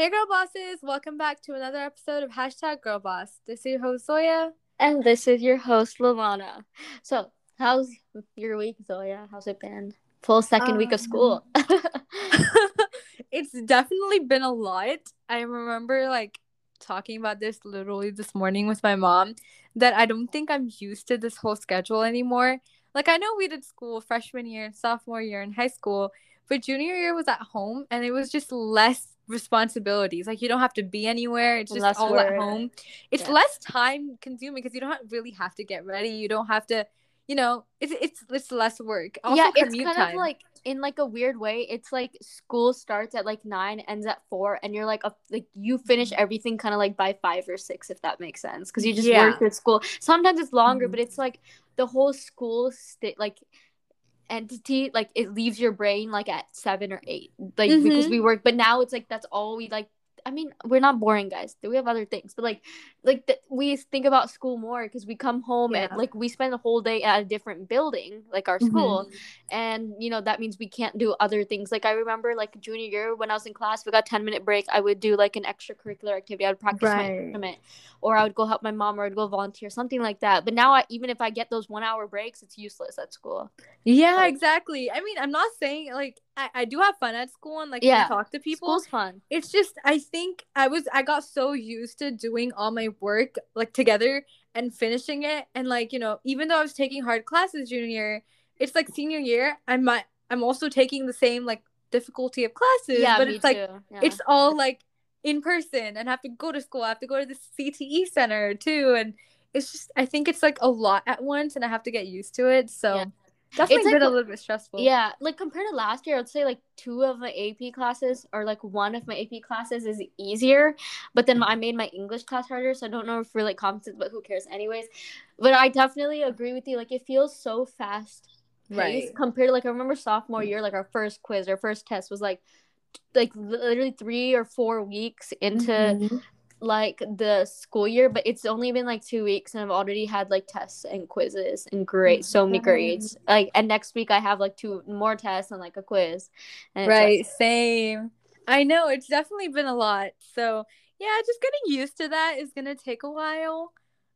Hey girl bosses, welcome back to another episode of Hashtag Girl Boss. This is your host Zoya. And this is your host, Lalana. So, how's your week, Zoya? How's it been? Full second week of Um, school. it's definitely been a lot. I remember talking about this literally this morning with my mom that I don't think I'm used to this whole schedule anymore. Like I know we did school freshman year and sophomore year in high school, but junior year was at home and it was just less responsibilities. Like you don't have to be anywhere. It's just Less all at work. home. It's Yeah. less time consuming because you don't really have to get ready. You don't have to, it's less work. Yeah, Also it's commute kind of time. like in like a weird way. It's like school starts at like 9, ends at 4, and you're like you finish everything kind of like by 5 or 6, if that makes sense. Because you just work Yeah. at school. Sometimes it's longer, Mhm. but it's like the whole school like entity, like it leaves your brain like at 7 or 8, like because Mhm. we work. But now it's like that's all we like. I mean, we're not boring, guys. We have other things, but we think about school more because we come home and Yeah. like we spend the whole day at a different building, like our Mhm. school, and that means we can't do other things. Like I remember, like junior year when I was in class, we got 10-minute break. I would do like an extracurricular activity. I would practice my Right. instrument, or I would go help my mom, or I'd go volunteer, something like that. But now, even if I get those 1 hour breaks, it's useless at school. Yeah, Like, exactly. I mean, I'm not saying I do have fun at school and like can yeah, talk to people. school's fun. It's just I think I got so used to doing all my work like together and finishing it and even though I was taking hard classes junior year, it's like senior year I'm also taking the same like difficulty of classes, Yeah, but me it's like too. Yeah. it's all like in person and have to go to school. I have to go to the CTE center too and it's just I think it's like a lot at once and I have to get used to it. Yeah. So It's definitely like been a little bit stressful. yeah, like compared to last year, I'd say like two of my AP classes, or like one of my AP classes, is easier. But then I made my English class harder, so I don't know if we're like competent, but who cares anyways. But I definitely agree with you. Like it feels so fast paced Right. compared to, like, I remember sophomore year, like our first quiz, our first test was like literally 3 or 4 weeks into Mm-hmm. like the school year, but it's only been like 2 weeks and I've already had like tests and quizzes and grades, so many Right. grades. Like, and next week I have like two more tests and like a quiz, and it's like, Right. Same. I know it's definitely been a lot. So yeah, just getting used to that is gonna take a while.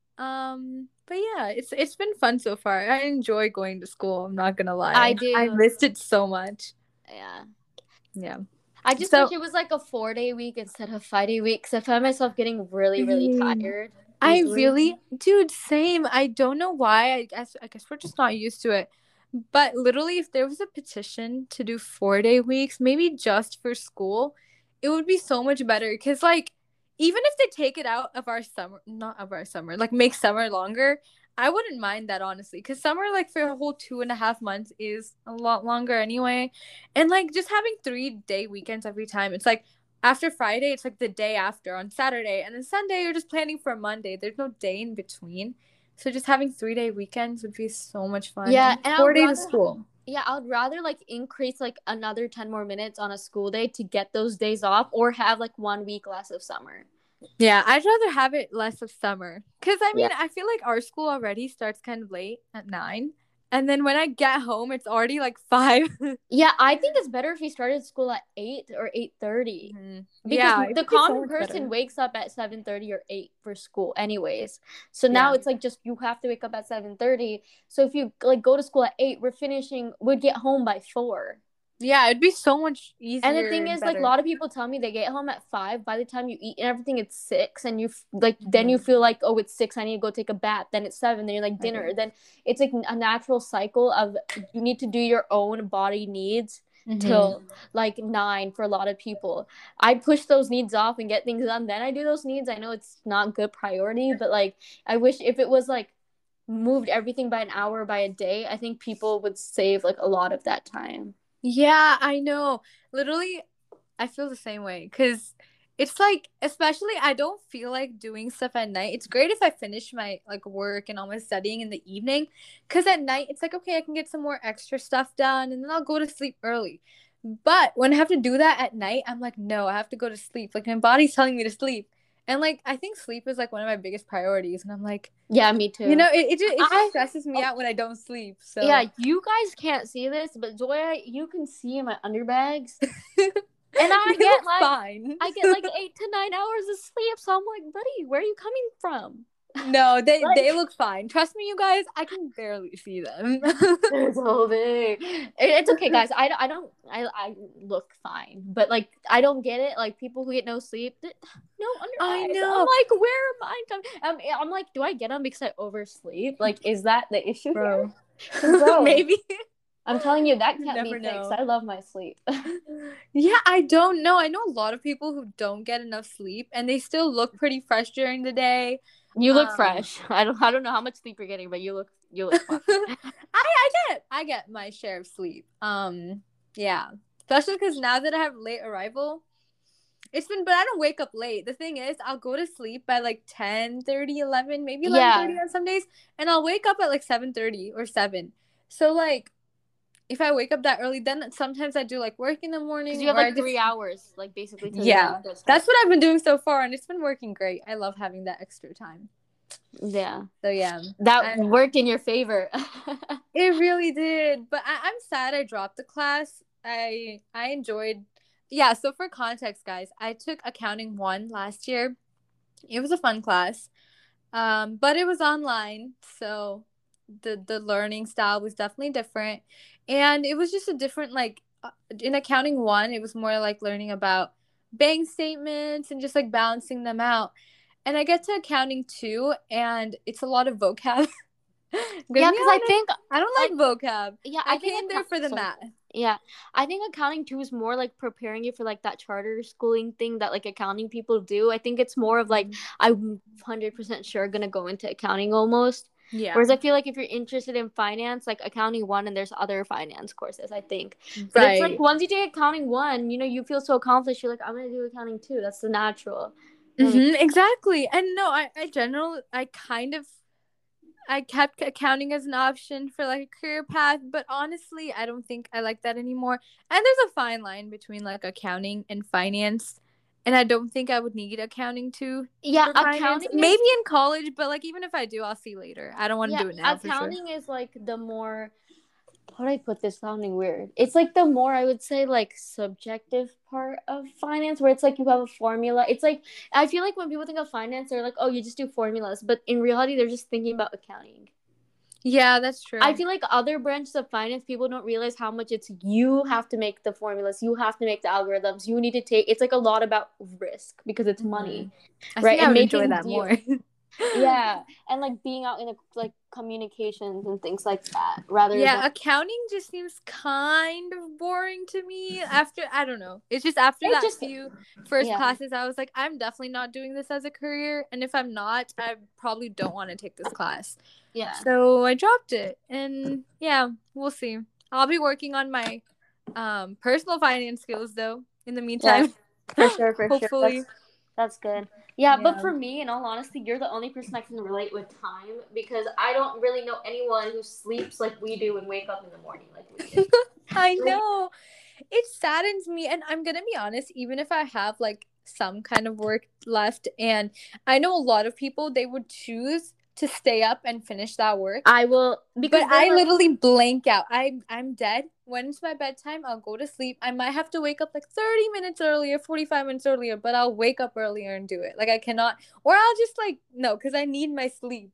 But yeah, it's been fun so far. I enjoy going to school. I'm not gonna I lie. I do. missed it so much. Yeah. Yeah. I just wish So it was like a 4 day week instead of 5 day week, because I find myself getting really, really mm, tired I easily. really, dude, same. I don't know why. I guess we're just not used to it. But literally, if there was a petition to do 4 day weeks, maybe just for school, it would be so much better. Because even if they take it out of our summer, not of our summer, like make summer longer, I wouldn't mind that honestly. Because summer, like for a whole 2.5 months, is a lot longer anyway. And like just having 3 day weekends every time, it's like after Friday, it's like the day after on Saturday, and then Sunday you're just planning for Monday. There's no day in between. So just having 3 day weekends would be so much fun. Yeah, And and I would 4 days of rather school. yeah, I would rather like increase like another 10 more minutes on a school day to get those days off, or have like 1 week less of summer. Yeah, I'd rather have it less of summer. Cause I Yeah. mean, I feel like our school already starts kind of late at 9. And then when I get home, it's already like 5. Yeah, I think it's better if we started school at 8 or 8:30, Hmm. because Yeah, it the would be so common much person better. wakes up at 7:30 or 8 for school anyways. So now Yeah. it's like just you have to wake up at 7:30. So if you like go to school at 8, we'd get home by 4. Yeah, it'd be so much And the easier thing and is, like, a better. lot of people tell me they get home at 5. By the time you eat and everything, it's 6, and like then you Hmm. feel like, oh, it's 6. I need to go take a bath. Then it's 7. Then you're like Right. dinner. Then it's like a natural cycle of you need to do your own body needs Hmm. till like 9 for a lot of people. I push those needs off and get things done. Then I do those needs. I know it's not good priority, but like I wish if it was like moved everything by an hour, by a day, I think people would save like a lot of that time. Yeah, I know. Literally, I feel the same way because it's like, especially, I don't feel like doing stuff at night. It's great if I finish my like work and all my studying in the evening because at night it's like, okay, I can get some more extra stuff done and then I'll go to sleep early. But when I have to do that at night, I'm like, no, I have to go to sleep. Like, my body's telling me to sleep. And like, I think sleep is like one of my biggest priorities. And I'm like, Yeah, me too. it just I stresses me out when I don't sleep. Yeah, So, you guys can't see this, but Zoya, you can see my underbags. And I They get look like fine. I get like 8 to 9 hours of sleep. So I'm like, buddy, where are you coming from? No, they Like, look fine. Trust me, you guys. I can barely see them. they're so big. It's okay, guys. I look fine, but like I don't get it. Like people who get no sleep, no under I eyes. I'm know, like, where am I coming? I'm like, do I get them because I oversleep? Like, is that the issue here? bro. 'Cause, bro, Maybe. I'm telling you that You can't be never fixed. know. I love my sleep. Yeah, I don't know. I know a lot of people who don't get enough sleep and they still look pretty fresh during the day. You look Um, fresh. I don't know how much sleep you're getting, but you look fine. I get my share of sleep. Yeah, especially because now that I have late arrival, but I don't wake up late. The thing is, I'll go to sleep by like 10:30, 11, maybe 11:30 Yeah. on some days, and I'll wake up at like 7:30 or 7. So like, if I wake up that early, then sometimes I do like work in the morning, Because you have or I like just 3 hours, like basically till your yeah, night does start. that's what I've been doing so far, and it's been working great. I love having that extra time. Yeah. So yeah, That worked in your favor. it really did. But I'm sad I dropped the class. I enjoyed. Yeah. So for context, guys, I took accounting 1 last year. It was a fun class. But it was online, so the learning style was definitely different, and it was just a different like in accounting 1, it was more like learning about bank statements and just like balancing them out. And I get to accounting 2, and it's a lot of vocab. Yeah, Me because I think I don't like vocab. yeah, I I think came there for the math. yeah, I think accounting too is more like preparing you for like that charter schooling thing that like accounting people do. I think it's more of like I'm 100% sure gonna go into accounting almost. Yeah. Whereas I feel like if you're interested in finance, like accounting 1, and there's other finance courses, I think. But it's like Right. once you take accounting 1, you feel so accomplished. You're like, I'm gonna do accounting 2. That's the natural. You know what I mean? Exactly. And no, I kept accounting as an option for like a career path, but honestly, I don't think I like that anymore. And there's a fine line between like accounting and finance. And I don't think I would need accounting too Yeah, for finance. accounting is Maybe in college, but like even if I do, I'll see later. I don't want to yeah, do it now for sure. accounting is like the more how do I put this sounding weird? It's like the more I would say like subjective part of finance where it's like you have a formula. It's like I feel like when people think of finance, they're like, oh, you just do formulas. But in reality, they're just thinking about accounting. Yeah, that's true. I feel like other branches of finance, people don't realize how much it's you have to make the formulas, you have to make the algorithms, you need to take. It's like a lot about risk because it's money, I right? think I And would enjoy making that more. yeah, and like being out in like communications and things like that, rather Yeah, than accounting just seems kind of boring to me. After I don't know, it's just after that few first classes, I was like, I'm definitely not doing this as a career, and if I'm not, I probably don't want to take this class. Yeah. So I dropped it, and yeah, we'll see. I'll be working on my personal finance skills though. In the meantime, for sure, hopefully. That's good. Yeah, but for me, in all honesty, you're the only person I can relate with time because I don't really know anyone who sleeps like we do and wake up in the morning like we do. I know. It saddens me, and I'm gonna be honest, even if I have like some kind of work left, and I know a lot of people, they would choose to stay up and finish that work. I will, because I literally blank out. I'm dead. When it's my bedtime, I'll go to sleep. I might have to wake up like 30 minutes earlier, 45 minutes earlier, but I'll wake up earlier and do it. Like I cannot, or I'll just like no, because I need my sleep.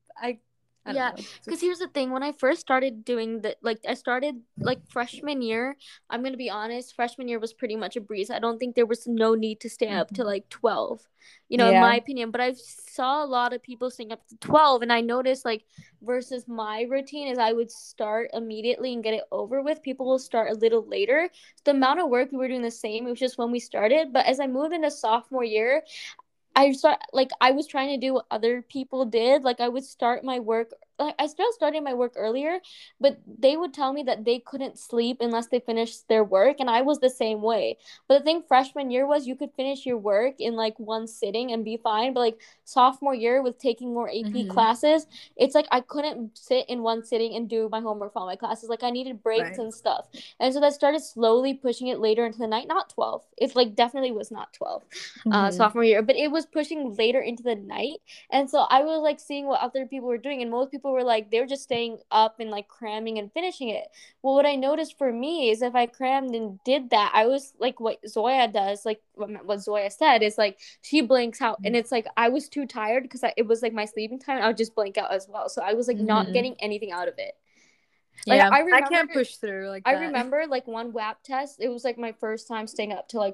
Yeah, because here's the thing. When I first started doing I started like freshman year. I'm gonna be honest. Freshman year was pretty much a breeze. I don't think there was no need to stay up to like 12. In my opinion. But I saw a lot of people staying up to 12, and I noticed like versus my routine is I would start immediately and get it over with. People will start a little later. So the amount of work we were doing the same. It was just when we started. But as I moved into sophomore year, I was trying to do what other people did. Like I would start my work. Like I still started my work earlier, but they would tell me that they couldn't sleep unless they finished their work, and I was the same way. But the thing freshman year was you could finish your work in like one sitting and be fine. But like sophomore year with taking more AP classes, it's like I couldn't sit in one sitting and do my homework for all my classes. Like I needed breaks and stuff, and so that started slowly pushing it later into the night. Not 12. It's like definitely was not 12. Sophomore year, but it was pushing later into the night, and so I was like seeing what other people were doing, and most people people were like, they were just staying up and like cramming and finishing it. Well, what I noticed for me is if I crammed and did that, I was like what Zoya does, like what Zoya said is like she blanks out, and it's like I was too tired because it was like my sleeping time. I would just blank out as well, so I was like not getting anything out of it. Like Yeah, I remember, I can't push through like that. I remember like one WAP test. It was like my first time staying up to like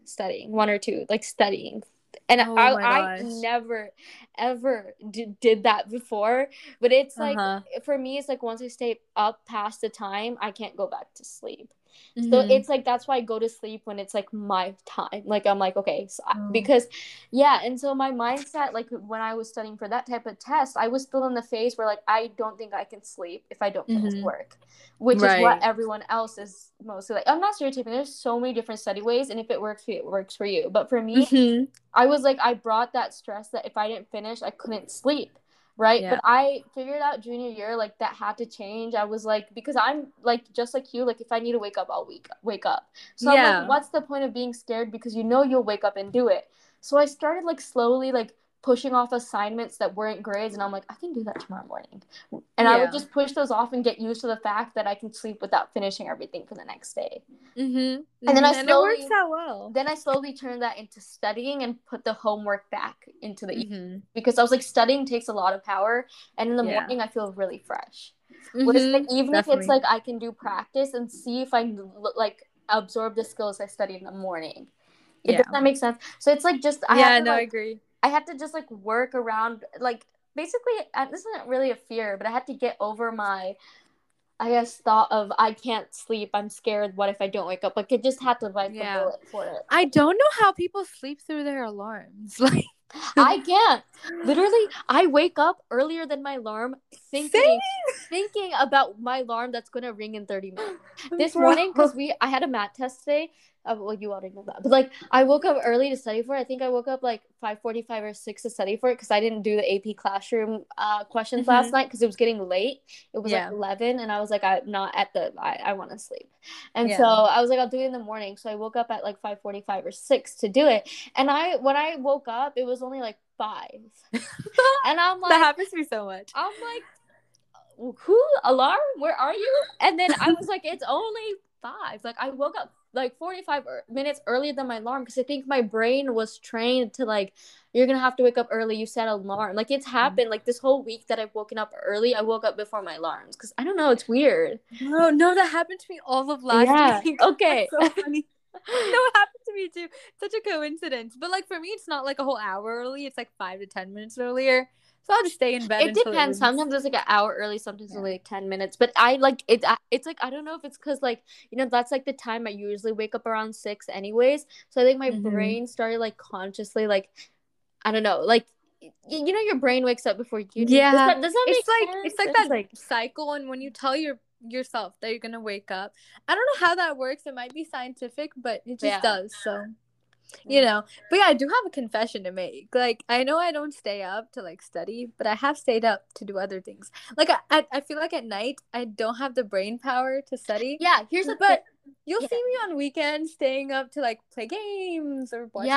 one or two, like studying. And Oh my I gosh. never ever did that before. But it's like for me, it's like once I stay up past the time, I can't go back to sleep. So it's like that's why I go to sleep when it's like my time. Like I'm like, okay, so because yeah, and so my mindset, like when I was studying for that type of test, I was still in the phase where like I don't think I can sleep if I don't finish work, which is what everyone else is mostly like. I'm not stereotyping. There's so many different study ways, and if it works for you, it works for you. But for me, I was like, I brought that stress that if I didn't finish, I couldn't sleep. Right. But I figured out junior year, like that had to change. I was like, because I'm like, just like you, like if I need to wake up, I'll wake up. So I'm like, what's the point of being scared? Because you know, you'll wake up and do it. So I started like slowly, like pushing off assignments that weren't grades. And I'm like, I can do that tomorrow morning. And I would just push those off and get used to the fact that I can sleep without finishing everything for the next day. And then it works out well. Then I slowly turned that into studying and put the homework back into the evening, because I was like, studying takes a lot of power, and in the morning I feel really fresh. Whereas in the evening, it's like I can do practice and see if I like absorb the skills I studied in the morning. Does that make sense? So it's like just I agree. I had to just like work around, like basically this isn't really a fear, but I had to get over my, I guess, thought of I can't sleep, I'm scared, what if I don't wake up? Like it just had to bite the bullet for it. I don't know how people sleep through their alarms. Like I can't. Literally, I wake up earlier than my alarm thinking about my alarm that's gonna ring in 30 minutes. This morning, because I had a math test today. Well, you already know that. But like I woke up early to study for it. I think I woke up like 5:45 or 6 to study for it, because I didn't do the AP classroom questions last night because it was getting late. It was like 11, and I was like, I'm not at the I want to sleep. And so I was like, I'll do it in the morning. So I woke up at like 5:45 or 6 to do it. And when I woke up, it was only like 5. And I'm like, that happens to me so much. I'm like, who alarm? Where are you? And then I was like, it's only 5. Like I woke up like 45 minutes earlier than my alarm, because I think my brain was trained to like, you're gonna have to wake up early, you set an alarm. Like it's happened like this whole week that I've woken up early, I woke up before my alarms, because I don't know, it's weird. No, that happened to me all of last week. Okay. So funny. No, it happened to me too. Such a coincidence. But like for me, it's not like a whole hour early, it's like 5 to 10 minutes earlier. So I'll just stay in bed. It depends. Sometimes it's like an hour early, sometimes it's like 10 minutes. But I like it. It's like, I don't know if it's because like, you know, that's like the time I usually wake up around 6 anyways. So I think my brain started like consciously like, I don't know, like, you know, your brain wakes up before you do. Yeah. Does that make sense? It's like that like cycle, and when you tell yourself that you're gonna wake up, I don't know how that works. It might be scientific, but it just does. So you know, but yeah, I do have a confession to make. Like I know I don't stay up to like study, but I have stayed up to do other things. Like I feel like at night I don't have the brain power to study. But you'll see me on weekends staying up to like play games or watch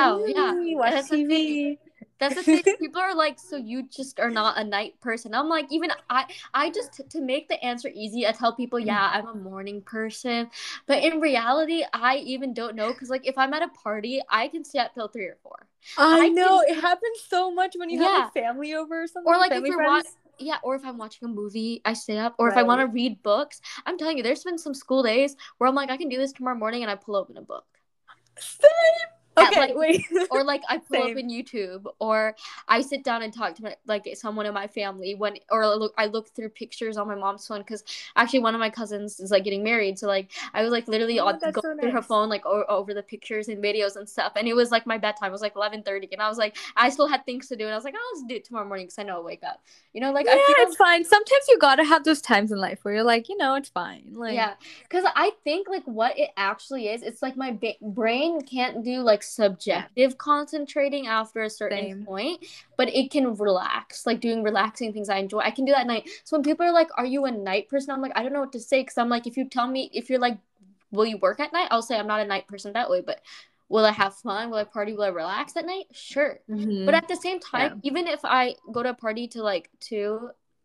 TV. That's the thing. People are like, so you just are not a night person. I'm like, even I just, to make the answer easy, I tell people, yeah, I'm a morning person. But in reality, I even don't know. Because like if I'm at a party, I can stay up till 3 or 4. I know. It happens so much when you have like family over or something. Or like if you're or if I'm watching a movie, I stay up. Or if I want to read books, I'm telling you, there's been some school days where I'm like, I can do this tomorrow morning, and I pull open a book. Same. Okay, wait. Or like I pull up in YouTube, or I sit down and talk to like someone in my family I look through pictures on my mom's phone, because actually one of my cousins is like getting married, so like I was like literally go through her phone like over the pictures and videos and stuff, and it was like my bedtime. It was like 11:30, and I was like, I still had things to do, and I was like, I'll just do it tomorrow morning because I know I'll wake up. You know, like I feel it's fine. Sometimes you gotta have those times in life where you're like, you know, it's fine. Like because I think like what it actually is, it's like my brain can't do like subjective concentrating after a certain point, but it can relax, like doing relaxing things I enjoy. I can do that at night. So when people are like, are you a night person? I'm like, I don't know what to say, because I'm like, if you tell me, if you're like, will you work at night? I'll say I'm not a night person that way, but will I have fun? Will I party? Will I relax at night? Sure. But at the same time, even if I go to a party to like 2,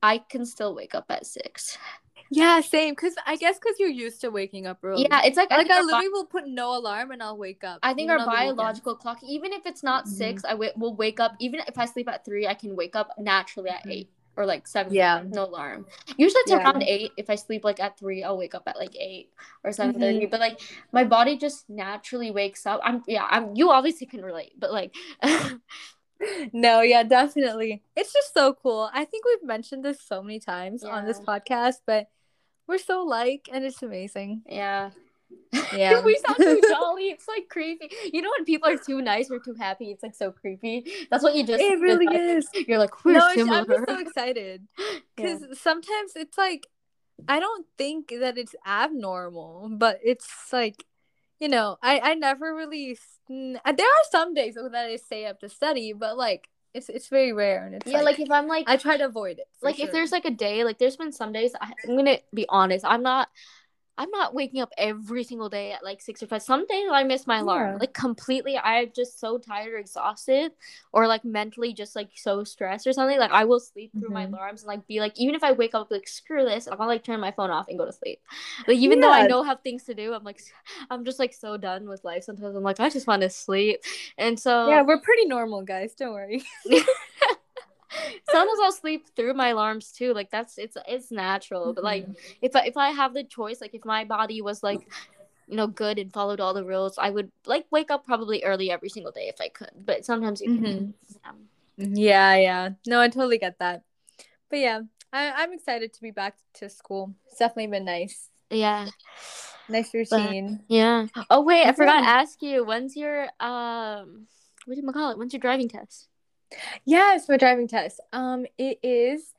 I can still wake up at 6. Yeah, same. I guess because you're used to waking up early. Yeah, it's like I literally will put no alarm and I'll wake up. I think even our on the weekends. biological clock, even if it's not 6, will wake up. Even if I sleep at 3, I can wake up naturally at 8 or like 7. Yeah. No alarm. Usually it's around 8. If I sleep like at 3, I'll wake up at like 8 or 7:30. But like my body just naturally wakes up. You obviously can relate, but like No, yeah, definitely. It's just so cool. I think we've mentioned this so many times on this podcast, but we're so alike and it's amazing. Yeah. Yeah. We sound too jolly. It's like creepy. You know when people are too nice or too happy, it's like so creepy. That's what you just It really is. You're like, we're similar. I'm just so excited. Because sometimes it's like, I don't think that it's abnormal, but it's like, you know, I never really. There are some days that I stay up to study, but like it's very rare, and it's like if I'm like I try to avoid it. Like if there's like a day, like there's been some days I'm gonna be honest, I'm not waking up every single day at like 6 or 5. Some days I miss my alarm like completely. I'm just so tired or exhausted or like mentally just like so stressed or something. Like I will sleep through my alarms and like be like, even if I wake up like screw this, I'll like turn my phone off and go to sleep. Like even though I know I have things to do, I'm just like so done with life. Sometimes I'm like, I just want to sleep. And so yeah, we're pretty normal, guys. Don't worry. Sometimes I'll sleep through my alarms too. Like it's natural. But like if I have the choice, like if my body was like, you know, good and followed all the rules, I would like wake up probably early every single day if I could. But sometimes you can. Yeah. No, I totally get that. But yeah, I'm excited to be back to school. It's definitely been nice. Yeah. Nice routine. But, yeah. Oh wait, I forgot to ask you. When's your what do you call it? When's your driving test? Yeah, it's my driving test. It is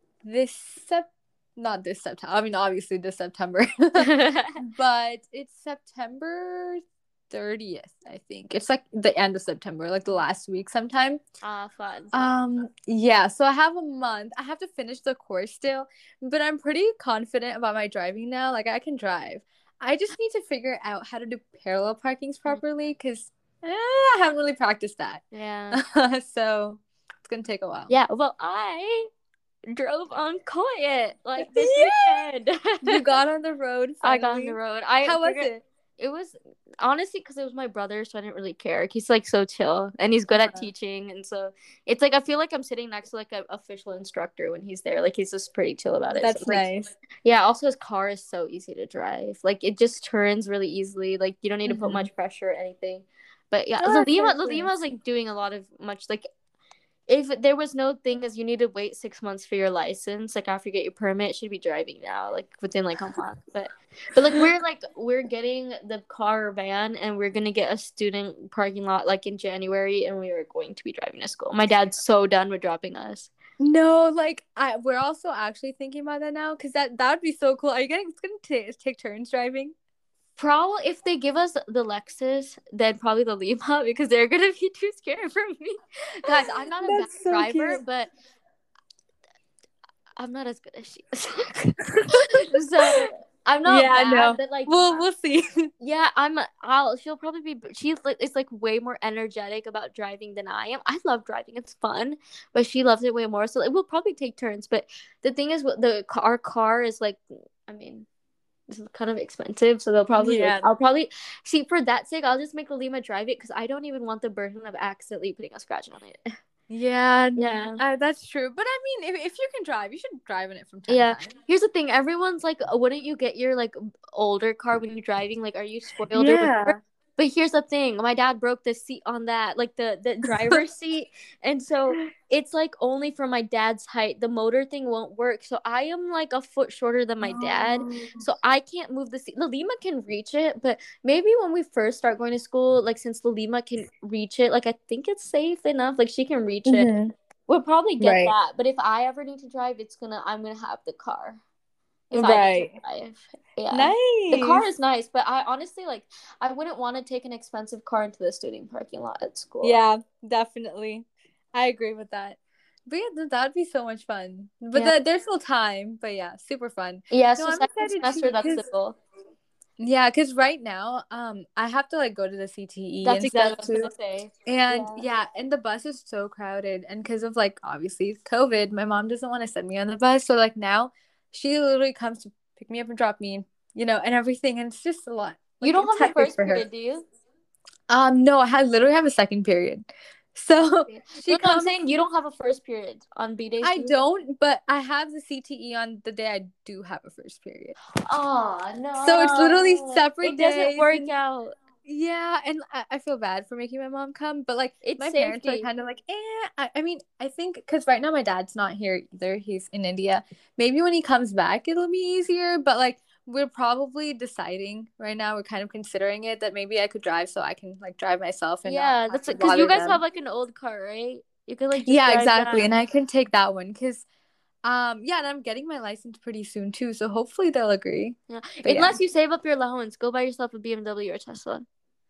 not this September. I mean, obviously this September, but it's September 30th. I think it's like the end of September, like the last week sometime. Fun. Yeah. So I have a month. I have to finish the course still, but I'm pretty confident about my driving now. Like I can drive. I just need to figure out how to do parallel parkings properly because I haven't really practiced that. Yeah. So it's gonna take a while. Yeah. Well, I drove on quiet like this weekend. You got on the road. Finally. I got on the road. How was it? It was honestly because it was my brother, so I didn't really care. He's like so chill and he's good at teaching, and so it's like I feel like I'm sitting next to like an official instructor when he's there. Like he's just pretty chill about it. That's so, like, nice. Yeah. Also, his car is so easy to drive. Like it just turns really easily. Like you don't need to put much pressure or anything. But yeah, Lima's like doing a lot of much like. If there was no thing as you need to wait 6 months for your license, like after you get your permit, should be driving now, like within like a month. But like we're getting the car or van, and we're gonna get a student parking lot like in January, and we are going to be driving to school. My dad's so done with dropping us. No, like we're also actually thinking about that now because that would be so cool. Are you gonna take turns driving? Probably if they give us the Lexus, then probably the Lima because they're gonna be too scared for me. Guys, I'm not a bad driver, but I'm not as good as she is. So I'm not bad, but like we'll see. Yeah, she'll probably be. It's like way more energetic about driving than I am. I love driving; it's fun, but she loves it way more. So we'll probably take turns. But the thing is, our car is like, I mean. It's kind of expensive, so they'll probably I'll probably see for that sake I'll just make the Lima drive it because I don't even want the burden of accidentally putting a scratch on it. Yeah, that's true. But I mean, if you can drive, you should drive in it from time to time. Here's the thing, everyone's like, wouldn't you get your like older car when you're driving? Like, are you spoiled or whatever? But here's the thing, my dad broke the seat on that, like the driver's seat, and so it's like only for my dad's height. The motor thing won't work, so I am like a foot shorter than my dad, so I can't move the seat. The Lima can reach it, but maybe when we first start going to school, like since the Lima can reach it, like I think it's safe enough, like she can reach it. We'll probably get that, but if I ever need to drive, I'm gonna have the car. If I need to drive. Yeah. Nice. The car is nice, but I honestly I wouldn't want to take an expensive car into the student parking lot at school. Yeah, definitely. I agree with that. But yeah, that would be so much fun. But there's still time. But yeah, super fun. Yeah, so second semester, that's the goal. Yeah, because right now, I have to like go to the CTE That's and exactly stuff what I was too. gonna say. And Yeah. yeah, and the bus is so crowded. And because of like obviously COVID, my mom doesn't want to send me on the bus. So like now she literally comes to pick me up and drop me, and everything. And it's just a lot. You Like don't it's have the hectic first for her. period, do you? No, I literally have a second period. Oh, So okay. she No, no, I'm comes. saying you don't have a first period on B days, I do you? don't, but I have the CTE on the day I do have a first period. Oh So it's literally no, separate it doesn't days. work And out. yeah, and I feel bad for making my mom come, but like It's my parents are safety. kind of like, I mean, I think because right now my dad's not here either. He's in India. Maybe when he comes back, it'll be easier, but like we're probably deciding right now, we're kind of considering it that maybe I could drive so I can like drive myself and not Yeah, have that's to because you bother guys have them. like an old car, right? You could like just Yeah, drive exactly. that. And I can take that one because yeah, and I'm getting my license pretty soon too, so hopefully they'll agree. Yeah, But yeah. unless you save up your allowance, go buy yourself a BMW or a Tesla.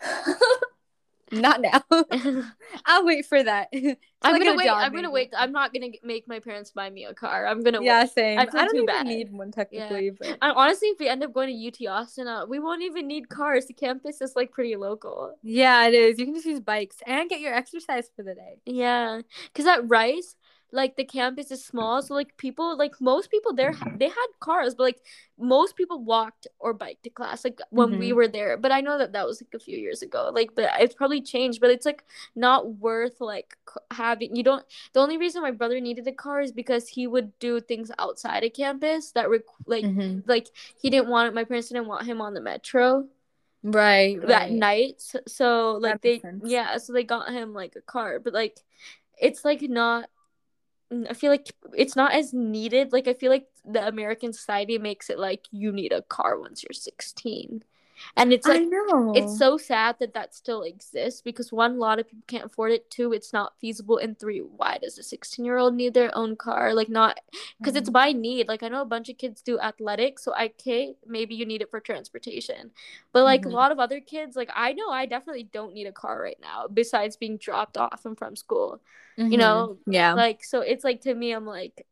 Not now. I'll wait for that. Till I'm I gonna get a wait. job, I'm gonna maybe. wait. I'm not gonna make my parents buy me a car. I'm gonna wait. Yeah, I same. feel I too don't even bad. need one Yeah. technically, but And honestly, if we end up going to UT Austin, we won't even need cars. The campus is like pretty local. yeah, it is. You can just use bikes and get your exercise for the day. Yeah, because at Rice, like the campus is small, so like people, like most people there, they had cars, but like most people walked or biked to class, like when we Mm-hmm. were there. But I know that that was like a few years ago, like, but it's probably changed. But it's like not worth like having. You don't. The only reason my brother needed a car is because he would do things outside of campus that Mm-hmm. like he didn't want it. My parents didn't want him on the metro Right, that right. night. So like That makes sense. so they got him like a car, but like it's like not. I feel like it's not as needed. Like I feel like the American society makes it like you need a car once you're 16. And it's I like it's know. so sad that that still exists because one, a lot of people can't afford it. Two, it's not feasible. And three, why does a 16-year-old need their own car? Like not because it's by need. Like I know a bunch of kids do athletics, so okay, maybe you need it for transportation. But like a Mm-hmm. lot of other kids, like I know I definitely don't need a car right now besides being dropped off and from school. You Mm-hmm. know, Yeah. like so it's like to me I'm like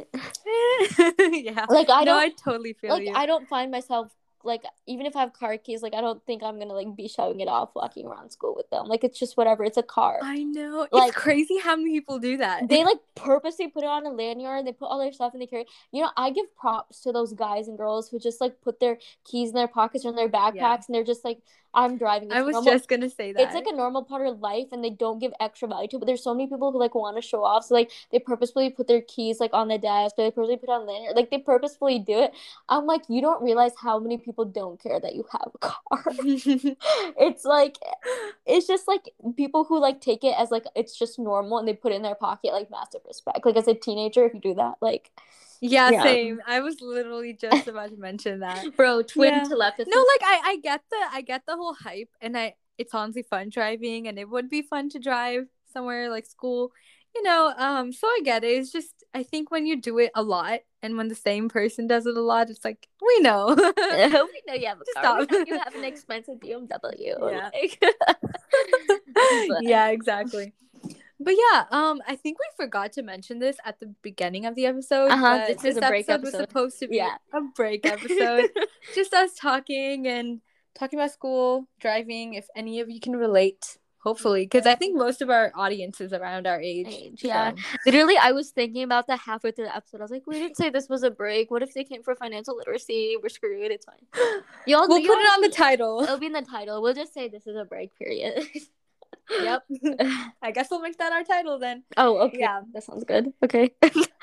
Yeah. like No, I totally feel you. I don't find myself like even if I have car keys, like I don't think I'm gonna like be showing it off walking around school with them. Like it's just whatever. It's a car. I know. It's Like crazy how many people do that. they like purposely put it on a lanyard. They put all their stuff in the carry. You know, I give props to those guys and girls who just like put their keys in their pockets or in their Yeah. backpacks, and they're just like, I'm driving. I It's was normal. just gonna say It's that. like a normal part of life, and they don't give extra value to it. But there's so many people who like want to show off, so like they purposefully put their keys like on the desk, or they purposely put on lanyard. Like they purposefully do it. I'm like, you don't realize how many people don't care that you have a car. It's like it's just like people who like take it as like it's just normal and they put it in their pocket like massive respect. Like as a teenager, if you do that, like Yeah, yeah, same. I was literally just about to mention that. bro, twin Yeah. telepathy. No, like I get the whole hype, and it's honestly fun driving, and it would be fun to drive somewhere like school, so I get it. It's just I think when you do it a lot and when the same person does it a lot, it's like we know. We know you have a Just car. We stop. know you have an expensive BMW. Yeah. Like, but, Yeah, exactly. But yeah, I think we forgot to mention this at the beginning of the episode, but this is this a break episode was episode. supposed to be Yeah. a break episode. Just us talking about school, driving, if any of you can relate, hopefully, because I think most of our audience is around our age. Yeah. So. Literally, I was thinking about that halfway through the episode. I was like, we didn't say this was a break. What if they came for financial literacy? We're screwed. It's fine. We'll put it on the title. It'll be in the title. We'll just say this is a break period. Yep. I guess we'll make that our title then. Oh, okay. Yeah. That sounds good. Okay.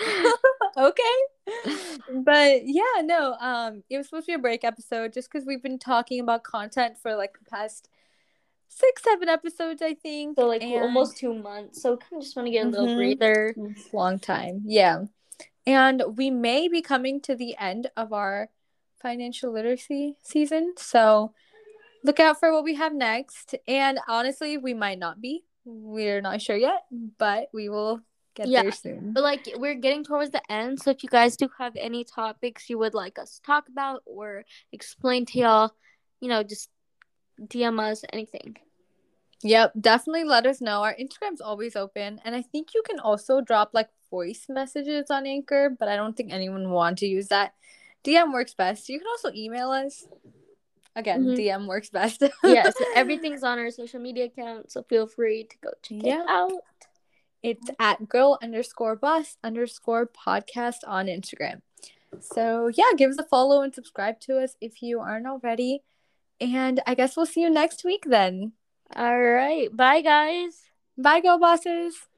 Okay. But yeah, no, it was supposed to be a break episode just because we've been talking about content for like the past 6-7 episodes, I think. So like almost 2 months. So kind of just want to get a little breather. Long time. Yeah. And we may be coming to the end of our financial literacy season. So look out for what we have next. And honestly, we might not be. We're not sure yet, but we will get there soon. But like we're getting towards the end, so if you guys do have any topics you would like us to talk about or explain to y'all, just DM us anything. Yep, definitely let us know. Our Instagram's always open, and I think you can also drop like voice messages on Anchor, but I don't think anyone want to use that. DM works best. You can also email us. Again, DM works best. Yeah, so everything's on our social media account, so feel free to go check it out. It's at girl_bus_podcast on Instagram. So yeah, give us a follow and subscribe to us if you aren't already. And I guess we'll see you next week then. All right. Bye, guys. Bye, Girl Bosses.